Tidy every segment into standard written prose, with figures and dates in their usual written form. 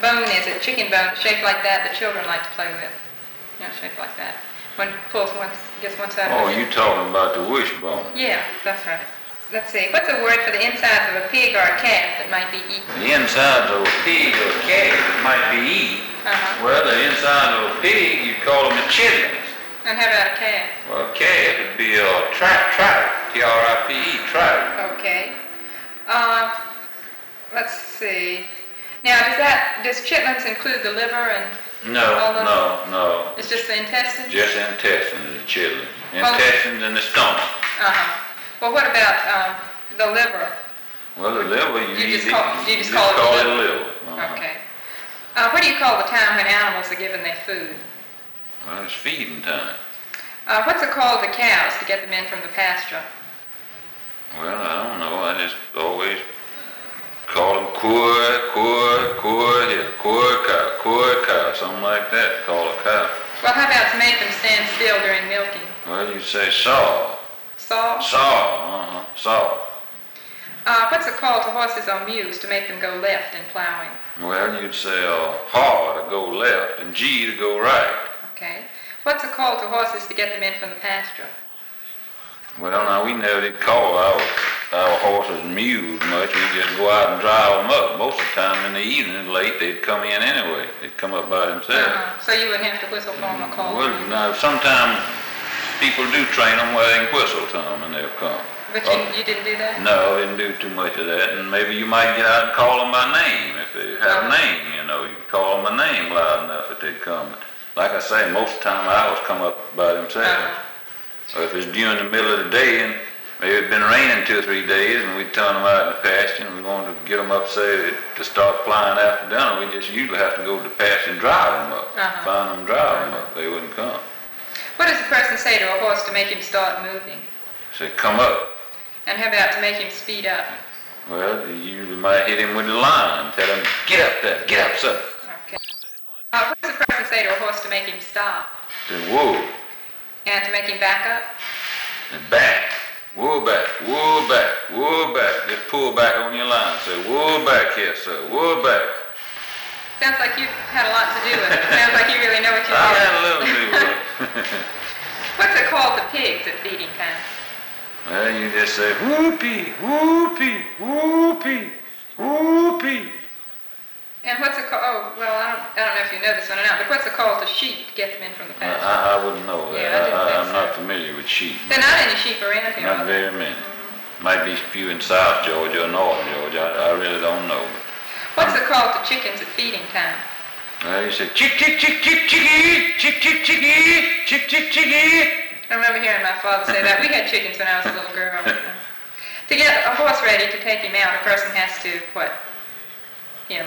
bone is it? Chicken bone, shaped like that, the children like to play with. Shaped like that. One pulls gets one side. Oh, you talking about the wishbone? Yeah, that's right. Let's see. What's a word for the insides of a pig or a calf that might be eaten? The insides of a pig or a calf that might be eaten? Well, the inside of a pig, you call them the chitlins. And how about a calf? Well, a calf would be a tripe, T-R-I-P-E, tripe. Okay. Let's see. Now, does chitlins include the liver and No. It's just the intestines? Just the intestines, the chitlins. Intestines and the stomach. Well, what about the liver? Well, the liver, you just call it the liver. Okay. What do you call the time when animals are given their food? Well, it's feeding time. What's it called to cows to get them in from the pasture? Well, I don't know. I just always call them cow, something like that. Call a cow. Well, how about to make them stand still during milking? Well, you say saw. Saw? Saw. What's it called to horses or mules to make them go left in plowing? Well, you'd say haw to go left and G to go right. Okay. What's it called to horses to get them in from the pasture? Well, now, we never did call our horses mules much. We just go out and drive them up. Most of the time in the evening, late, they'd come in anyway. They'd come up by themselves. So you wouldn't have to whistle for them or call them? Well, now, sometimes people do train them where they can whistle to them and they'll come. But you didn't do that? No, I didn't do too much of that. And maybe you might get out and call them by name. If they have a name, you could call them by name loud enough that they'd come. Like I say, most of the time owls come up by themselves. Or if it's during the middle of the day and maybe it's been raining 2 or 3 days and we turn them out in the pasture and we want to get them up, say, to start flying after dinner, we just usually have to go to the pasture and drive them up. Find them and drive them up. They wouldn't come. What does a person say to a horse to make him start moving? Say, come up. And how about to make him speed up? Well, you might hit him with the line. Tell him, get up there, get up, son. Okay. What does a person say to a horse to make him stop? Say, whoa. And to make him back up? And back. Whoa back, whoa back, whoa back. Just pull back on your line. Say, whoa back here, sir, whoa back. Sounds like you've had a lot to do with it. Sounds like you really know what you're doing. I had a little bit with it. What's it called to pigs at feeding time? Well, you just say, whoopee, whoopee, whoopee, whoopee. And what's it called? Oh, well, I don't know if you know this one or not, but what's it called to sheep to get them in from the pasture? I wouldn't know that. Yeah, I'm not familiar with sheep. There are not any sheep around here. Not very many. Might be a few in South Georgia or North Georgia. I really don't know. What's it called to chickens at feeding time? Well, you say, chick, chick, chick, chick, chickie, chick, chick, chickie, chick, chick, chickie. I remember hearing my father say that. We had chickens when I was a little girl. To get a horse ready to take him out, a person has to, what? Get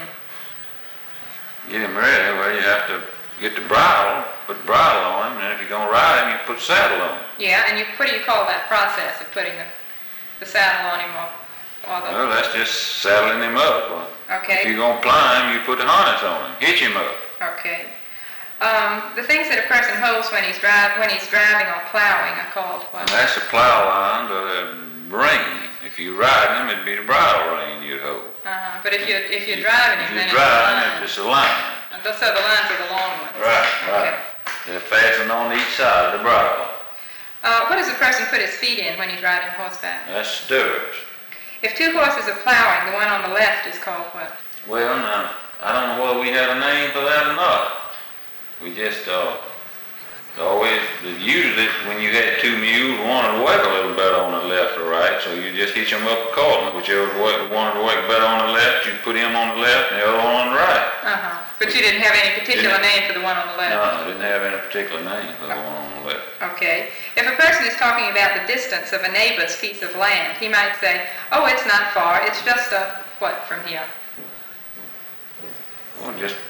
him ready. Well, you have to get the bridle, put the bridle on him, and if you're going to ride him, you put the saddle on him. Yeah, and what do you call that process of putting the saddle on him? Well, that's just saddling him up. Okay. If you're going to climb, you put the harness on him, hitch him up. Okay. The things that a person holds when he's driving or plowing are called what? And that's the plow line or the rein. If you ride him, it'd be the bridle rein you'd hold. But if you're driving him, then it's just a line. So the lines are the long ones. Right. Okay. They're fastened on each side of the bridle. What does a person put his feet in when he's riding horseback? That's stirrups. If two horses are plowing, the one on the left is called what? Well, now, I don't know whether we have a name for that or not. We just usually when you had two mules, one would work a little better on the left or right, so you just hitch them up accordingly. Whichever one would work better on the left, you put him on the left and the other one on the right. But you didn't have any particular name for the one on the left? No, I didn't have any particular name for the one on the left. Okay. If a person is talking about the distance of a neighbor's piece of land, he might say, oh, it's not far, it's just what from here? Well, just